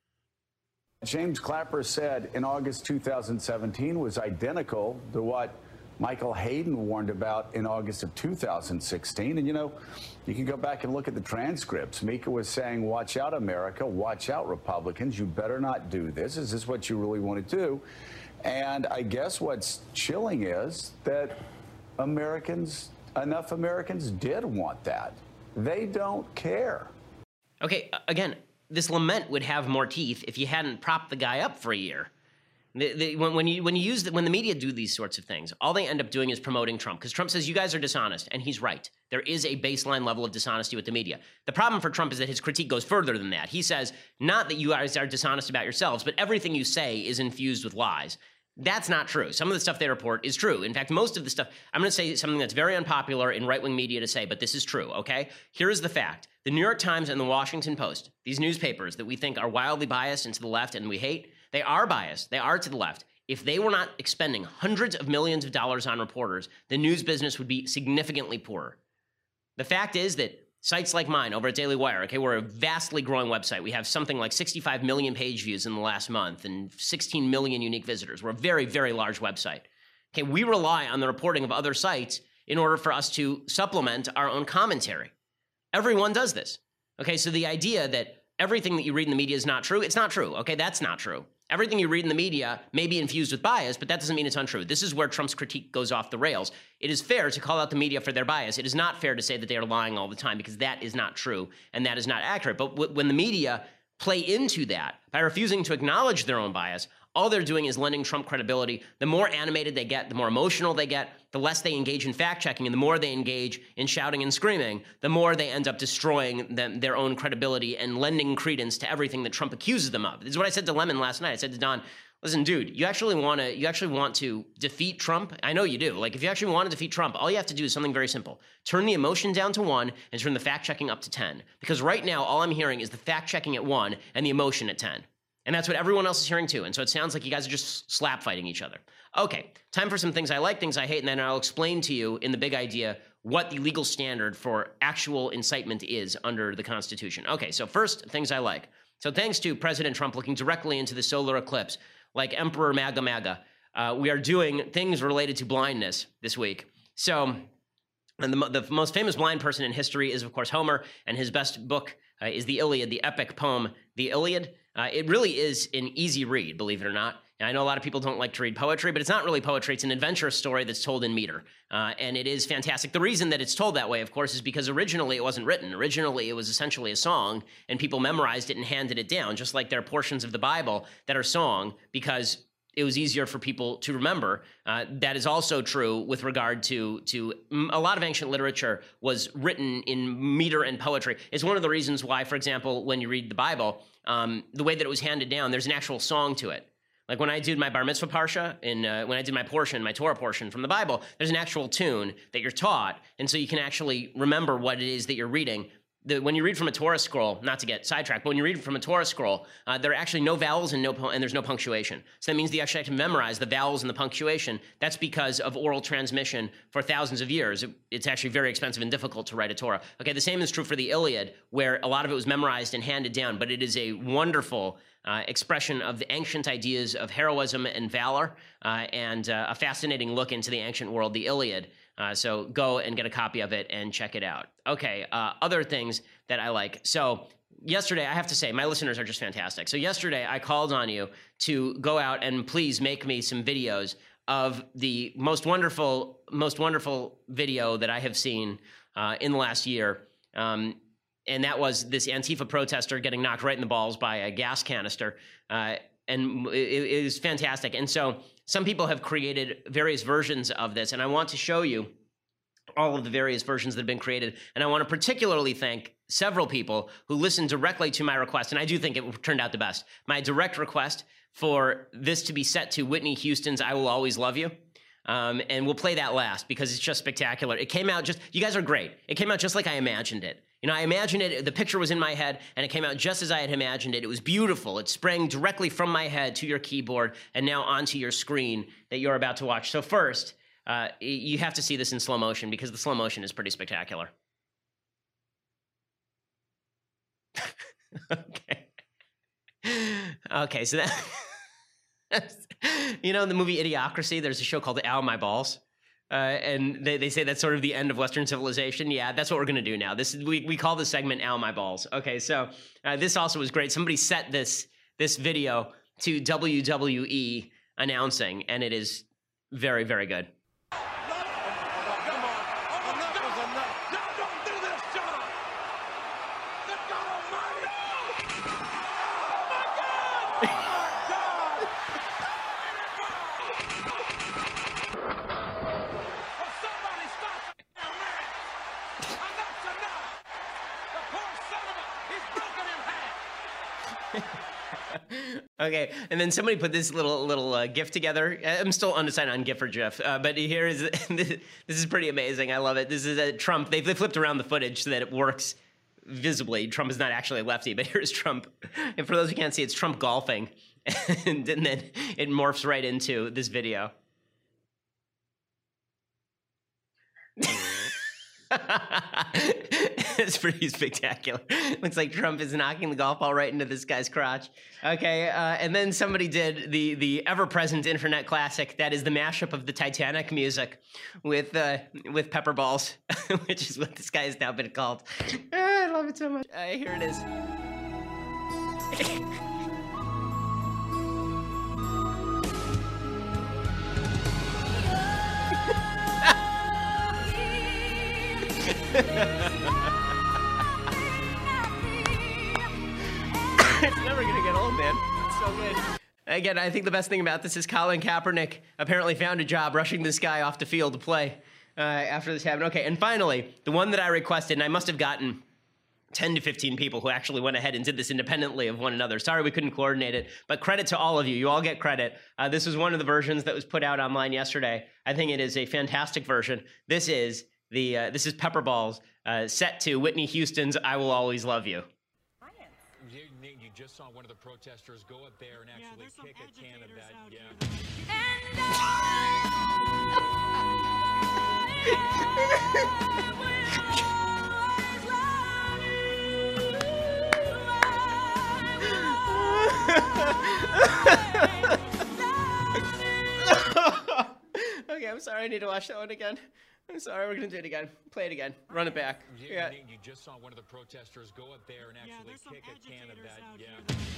James Clapper said in August two thousand seventeen was identical to what Michael Hayden warned about in August of two thousand sixteen. And, you know, you can go back and look at the transcripts. Mika was saying, watch out, America, watch out, Republicans. You better not do this. Is this what you really want to do? And I guess what's chilling is that Americans, enough Americans did want that. They don't care. Okay, again, this lament would have more teeth if you hadn't propped the guy up for a year. The, the, when, when you when you use the, when the media do these sorts of things, all they end up doing is promoting Trump, because Trump says you guys are dishonest, and he's right. There is a baseline level of dishonesty with the media. The problem for Trump is that his critique goes further than that. He says not that you guys are dishonest about yourselves, but everything you say is infused with lies. That's not true. Some of the stuff they report is true. In fact, most of the stuff, I'm going to say something that's very unpopular in right-wing media to say, but this is true, okay? Here is the fact. The New York Times and the Washington Post, these newspapers that we think are wildly biased and to the left and we hate, they are biased. They are to the left. If they were not expending hundreds of millions of dollars on reporters, the news business would be significantly poorer. The fact is that sites like mine over at Daily Wire, okay, we're a vastly growing website. We have something like sixty-five million page views in the last month and sixteen million unique visitors. We're a very, very large website. Okay, we rely on the reporting of other sites in order for us to supplement our own commentary. Everyone does this. Okay, so the idea that everything that you read in the media is not true, it's not true. Okay, that's not true. Everything you read in the media may be infused with bias, but that doesn't mean it's untrue. This is where Trump's critique goes off the rails. It is fair to call out the media for their bias. It is not fair to say that they are lying all the time, because that is not true and that is not accurate. But w- when the media play into that by refusing to acknowledge their own bias, all they're doing is lending Trump credibility. The more animated they get, the more emotional they get, the less they engage in fact-checking, and the more they engage in shouting and screaming, the more they end up destroying them, their own credibility and lending credence to everything that Trump accuses them of. This is what I said to Lemon last night. I said to Don, listen, dude, you actually want to you actually want to defeat Trump? I know you do. Like, if you actually want to defeat Trump, all you have to do is something very simple. Turn the emotion down to one and turn the fact-checking up to ten. Because right now, all I'm hearing is the fact-checking at one and the emotion at ten. And that's what everyone else is hearing too. And so it sounds like you guys are just slap fighting each other. Okay, time for some things I like, things I hate, and then I'll explain to you in the big idea what the legal standard for actual incitement is under the Constitution. Okay, so first, things I like. So thanks to President Trump looking directly into the solar eclipse, like Emperor MAGA MAGA, uh, we are doing things related to blindness this week. So, and the, the most famous blind person in history is, of course, Homer, and his best book uh, is the Iliad, the epic poem, the Iliad. Uh, it really is an easy read, believe it or not. And I know a lot of people don't like to read poetry, but it's not really poetry. It's an adventurous story that's told in meter. Uh, and it is fantastic. The reason that it's told that way, of course, is because originally it wasn't written. Originally, it was essentially a song, and people memorized it and handed it down, just like there are portions of the Bible that are song because it was easier for people to remember. Uh, that is also true with regard to, to a lot of ancient literature was written in meter and poetry. It's one of the reasons why, for example, when you read the Bible, um, the way that it was handed down, there's an actual song to it. Like when I did my bar mitzvah parsha, and uh, when I did my portion, my Torah portion from the Bible, there's an actual tune that you're taught, and so you can actually remember what it is that you're reading. The, when you read from a Torah scroll, not to get sidetracked, but when you read from a Torah scroll, uh, there are actually no vowels and no and there's no punctuation. So that means that you actually have to memorize the vowels and the punctuation. That's because of oral transmission for thousands of years. It, it's actually very expensive and difficult to write a Torah. Okay, the same is true for the Iliad, where a lot of it was memorized and handed down, but it is a wonderful uh, expression of the ancient ideas of heroism and valor, uh, and uh, a fascinating look into the ancient world, the Iliad. Uh, so go and get a copy of it and check it out. Okay, uh, other things that I like. So yesterday, I have to say, my listeners are just fantastic. So yesterday, I called on you to go out and please make me some videos of the most wonderful, most wonderful video that I have seen uh, in the last year. Um, and that was this Antifa protester getting knocked right in the balls by a gas canister. Uh, and it, it was fantastic. And so some people have created various versions of this, and I want to show you all of the various versions that have been created. And I want to particularly thank several people who listened directly to my request, and I do think it turned out the best. My direct request for this to be set to Whitney Houston's I Will Always Love You. Um, and we'll play that last because it's just spectacular. It came out just, you guys are great. It came out just like I imagined it. You know, I imagined it, the picture was in my head, and it came out just as I had imagined it. It was beautiful. It sprang directly from my head to your keyboard and now onto your screen that you're about to watch. So first, uh, you have to see this in slow motion because the slow motion is pretty spectacular. Okay. Okay, so that... You know, in the movie Idiocracy, there's a show called Ow My Balls. Uh, and they, they say that's sort of the end of Western civilization. Yeah, that's what we're going to do now. This is, we, we call this segment Ow My Balls. Okay, so uh, this also was great. Somebody set this this video to W W E announcing, and it is very, very good. Okay, and then somebody put this little little uh, GIF together. I'm still undecided on GIF or GIF, uh, but here is this is pretty amazing. I love it. This is a Trump. They've they flipped around the footage so that it works visibly. Trump is not actually a lefty, but here's Trump. And for those who can't see, it's Trump golfing, and, and then it morphs right into this video. It's pretty spectacular. Looks like Trump is knocking the golf ball right into this guy's crotch. Okay, uh, and then somebody did the the ever-present internet classic that is the mashup of the Titanic music with uh, with pepper balls, which is what this guy has now been called. I love it so much. Uh, here it is. It's never going to get old, man. It's so good. Again, I think the best thing about this is Colin Kaepernick apparently found a job rushing this guy off the field to play uh, after this happened. Okay, and finally, the one that I requested, and I must have gotten ten to fifteen people who actually went ahead and did this independently of one another. Sorry we couldn't coordinate it, but credit to all of you. You all get credit. Uh, this was one of the versions that was put out online yesterday. I think it is a fantastic version. This is the uh, this is Pepperballs uh, set to Whitney Houston's "I Will Always Love You." You, you just saw one of the protesters go up there and actually yeah, kick a can of that. Yeah. Okay, I'm sorry. I need to watch that one again. I'm sorry. We're gonna do it again. Play it again. Run it back. You, yeah. you just saw one of the protesters go up there and actually yeah, kick a can of that. Yeah.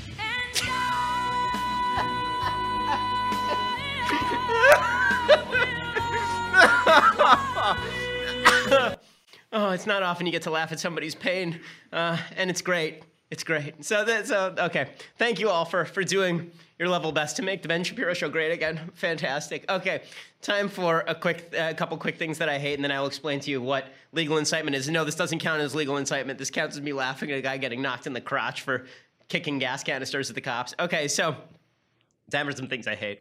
Oh, it's not often you get to laugh at somebody's pain, uh, and it's great. It's great. So that's uh, okay. Thank you all for for doing your level best to make the Ben Shapiro Show great again. Fantastic. Okay, time for a quick, a uh, couple quick things that I hate, and then I will explain to you what legal incitement is. No, this doesn't count as legal incitement. This counts as me laughing at a guy getting knocked in the crotch for kicking gas canisters at the cops. Okay, so time for some things I hate.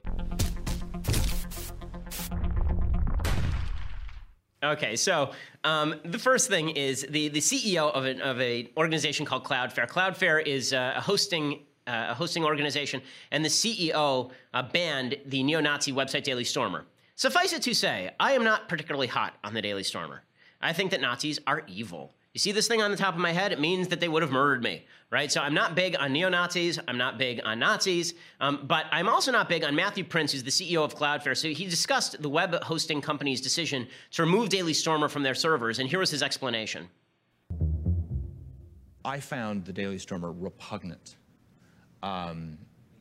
Okay, so um, the first thing is the, the C E O of an of a organization called Cloudflare. Cloudflare is uh, a hosting uh, a hosting organization, and the C E O uh, banned the neo-Nazi website Daily Stormer. Suffice it to say, I am not particularly hot on the Daily Stormer. I think that Nazis are evil. You see this thing on the top of my head? It means that they would have murdered me, right? So I'm not big on neo-Nazis. I'm not big on Nazis. Um, but I'm also not big on Matthew Prince, who's the C E O of Cloudflare. So he discussed the web hosting company's decision to remove Daily Stormer from their servers, and here was his explanation. I found the Daily Stormer repugnant. Um,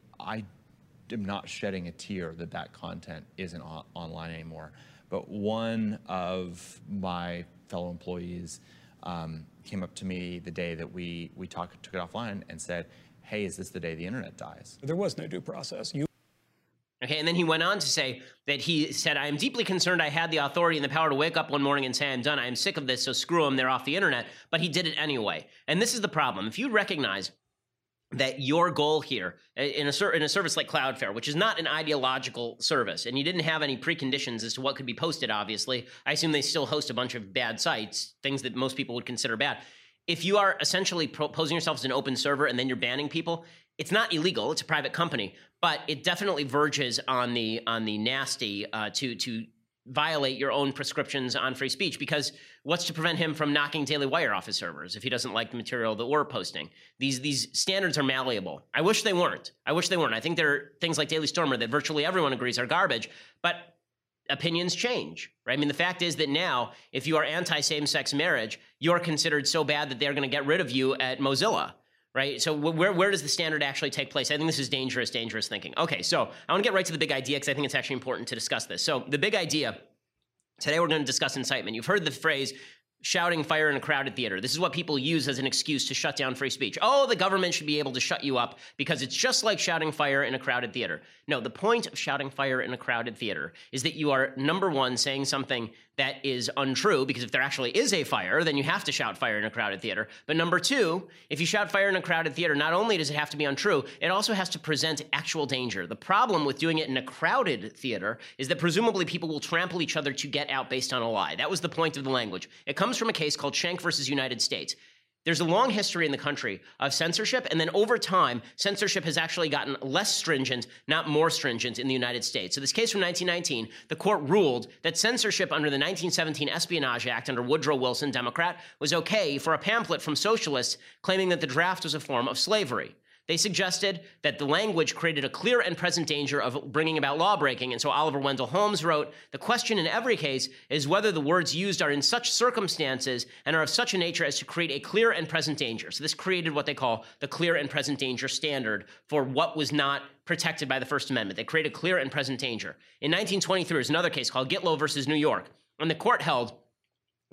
I am not shedding a tear that that content isn't on online anymore. But one of my fellow employees Um, came up to me the day that we we talked, took it offline and said, hey, is this the day the internet dies? There was no due process. You Okay, and then he went on to say that he said, I am deeply concerned I had the authority and the power to wake up one morning and say, I'm done, I am sick of this, so screw them, they're off the internet. But he did it anyway. And this is the problem. If you recognize that your goal here in a, in a service like Cloudflare, which is not an ideological service, and you didn't have any preconditions as to what could be posted, obviously, I assume they still host a bunch of bad sites, things that most people would consider bad. If you are essentially posing yourself as an open server and then you're banning people, it's not illegal, it's a private company, but it definitely verges on the on the nasty uh, to to violate your own prescriptions on free speech, because what's to prevent him from knocking Daily Wire off his servers if he doesn't like the material that we're posting? These these standards are malleable. I wish they weren't. I wish they weren't. I think there are things like Daily Stormer that virtually everyone agrees are garbage, but opinions change, right? I mean, the fact is that now, if you are anti-same-sex marriage, you're considered so bad that they're going to get rid of you at Mozilla. Right? So where where does the standard actually take place? I think this is dangerous, dangerous thinking. Okay, so I want to get right to the big idea because I think it's actually important to discuss this. So the big idea, today we're going to discuss incitement. You've heard the phrase, shouting fire in a crowded theater. This is what people use as an excuse to shut down free speech. Oh, the government should be able to shut you up because it's just like shouting fire in a crowded theater. No, the point of shouting fire in a crowded theater is that you are, number one, saying something that is untrue, because if there actually is a fire, then you have to shout fire in a crowded theater. But number two, if you shout fire in a crowded theater, not only does it have to be untrue, it also has to present actual danger. The problem with doing it in a crowded theater is that presumably people will trample each other to get out based on a lie. That was the point of the language. It comes from a case called Schenck versus United States. There's a long history in the country of censorship, and then over time, censorship has actually gotten less stringent, not more stringent in the United States. So this case from nineteen nineteen, the court ruled that censorship under the nineteen seventeen Espionage Act under Woodrow Wilson, Democrat, was okay for a pamphlet from socialists claiming that the draft was a form of slavery. They suggested that the language created a clear and present danger of bringing about lawbreaking. And so Oliver Wendell Holmes wrote, the question in every case is whether the words used are in such circumstances and are of such a nature as to create a clear and present danger. So this created what they call the clear and present danger standard for what was not protected by the First Amendment. They created clear and present danger. In nineteen twenty-three, there's another case called Gitlow versus New York. And the court held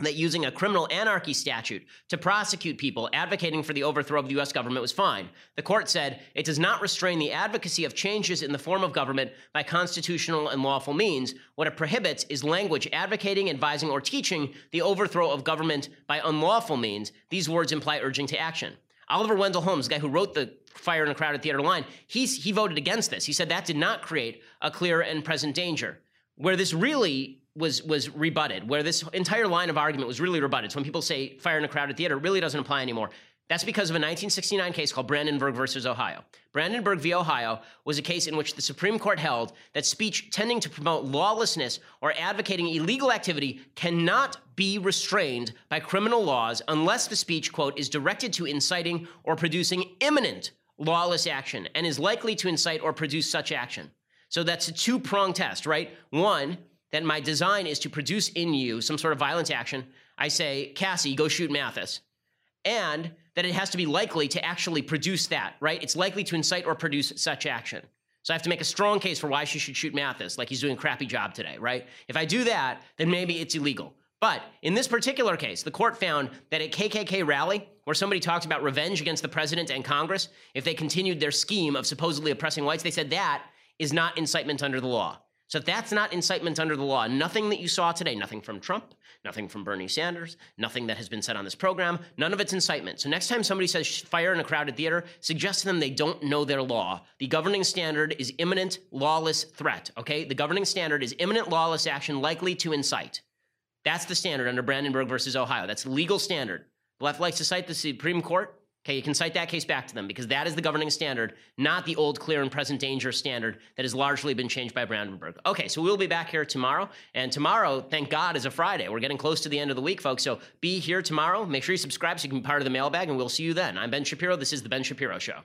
that using a criminal anarchy statute to prosecute people advocating for the overthrow of the U S government was fine. The court said it does not restrain the advocacy of changes in the form of government by constitutional and lawful means. What it prohibits is language advocating, advising, or teaching the overthrow of government by unlawful means. These words imply urging to action. Oliver Wendell Holmes, the guy who wrote the Fire in a Crowded Theater line, he's, he voted against this. He said that did not create a clear and present danger. Where this really was was rebutted, where this entire line of argument was really rebutted. So when people say fire in a crowded theater, it really doesn't apply anymore. That's because of a nineteen sixty-nine case called Brandenburg versus Ohio. Brandenburg v. Ohio was a case in which the Supreme Court held that speech tending to promote lawlessness or advocating illegal activity cannot be restrained by criminal laws unless the speech, quote, is directed to inciting or producing imminent lawless action and is likely to incite or produce such action. So that's a two-pronged test, right? One, that my design is to produce in you some sort of violent action. I say, Cassie, go shoot Mathis. And that it has to be likely to actually produce that, right? It's likely to incite or produce such action. So I have to make a strong case for why she should shoot Mathis, like he's doing a crappy job today, right? If I do that, then maybe it's illegal. But in this particular case, the court found that a K K K rally where somebody talks about revenge against the president and Congress, if they continued their scheme of supposedly oppressing whites, they said that is not incitement under the law. So if that's not incitement under the law, nothing that you saw today, nothing from Trump, nothing from Bernie Sanders, nothing that has been said on this program, none of it's incitement. So next time somebody says fire in a crowded theater, suggest to them they don't know their law. The governing standard is imminent lawless threat, okay? The governing standard is imminent lawless action likely to incite. That's the standard under Brandenburg versus Ohio. That's the legal standard. The left likes to cite the Supreme Court. Okay, you can cite that case back to them because that is the governing standard, not the old clear and present danger standard that has largely been changed by Brandenburg. Okay, so we'll be back here tomorrow. And tomorrow, thank God, is a Friday. We're getting close to the end of the week, folks. So be here tomorrow. Make sure you subscribe so you can be part of the mailbag, and we'll see you then. I'm Ben Shapiro. This is The Ben Shapiro Show.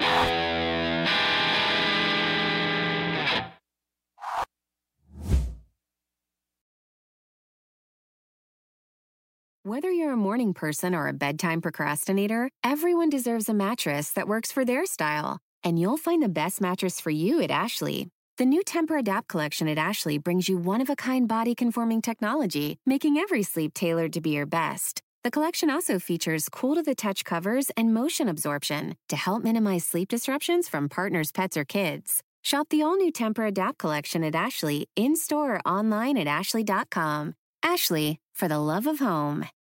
Whether you're a morning person or a bedtime procrastinator, everyone deserves a mattress that works for their style. And you'll find the best mattress for you at Ashley. The new Tempur-Adapt collection at Ashley brings you one-of-a-kind body-conforming technology, making every sleep tailored to be your best. The collection also features cool-to-the-touch covers and motion absorption to help minimize sleep disruptions from partners, pets, or kids. Shop the all-new Tempur-Adapt collection at Ashley, in-store or online at ashley dot com. Ashley, for the love of home.